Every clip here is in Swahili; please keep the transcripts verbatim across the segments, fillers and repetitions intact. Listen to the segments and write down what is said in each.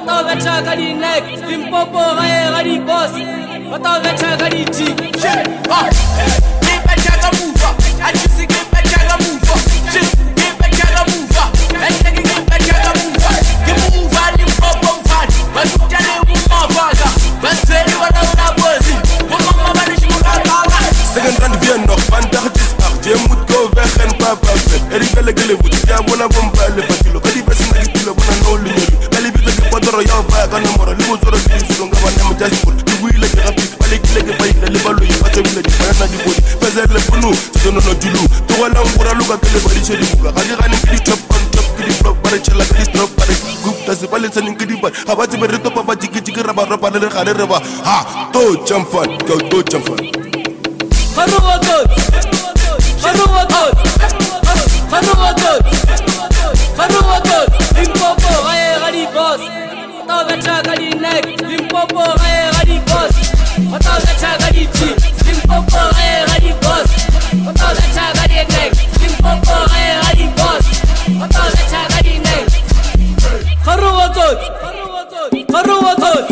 Bata betcha ka di neck, Limpopo gae ga di boss. Bata betcha ka di G. Ah, keep a jaga move. I just keep a jaga move. Keep a jaga move. And then keep a jaga move. Keep move on Limpopo fat. But you tell me who more father. But tell you what I'm bossy. Mama manish mo kala. Second round bien nog vandaag is acht. Je moet go weg en papa vet. Er is wel een gele voet. Ja, bona bomba le patilo. Kadi besi na kitilo bona no linyelu. Kali bita ke potoro ya ba ka nomoro. Libo zoro ki sulonga ba nema just put. Tu wile ke rapi. Kali kile ke bai le balo yi. Pase wile ke bana na di body. Fazer le punu. Sono no dulu. Tu wala ngura luka ke le bali chedi buka. Kadi gani kidi top on top kidi flop bare chela kidi drop bare group. Tasi bali sani kidi ba. Habati be reto papa jiki jiki raba raba le khale raba. Ha, to jump fun. Go to jump fun. Kharuwa tot. Kharuwa tot. Kharuwa tot. Kharuwa tot. Limpopo gae ga di boss. Bata betcha ka di neck, Limpopo gae ga di boss. Bata betcha ka di G. Limpopo gae ga di boss. Bata betcha ka di neck, Limpopo gae ga di boss. Bata betcha ka di neck. Kharuwa tot. Kharuwa tot.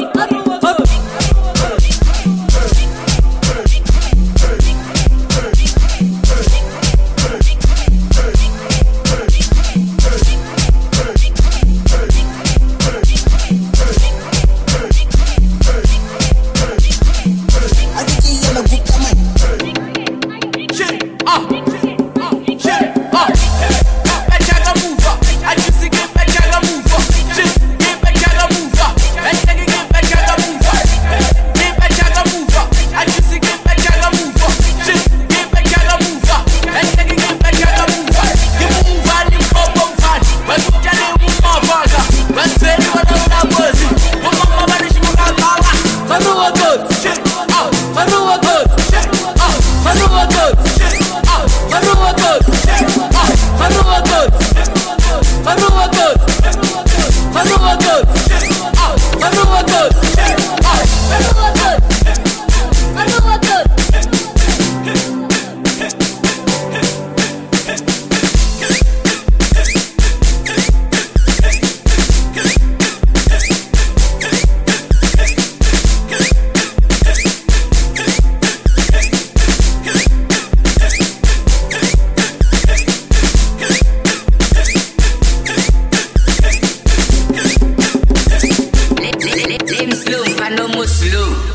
Slow, I know more slow.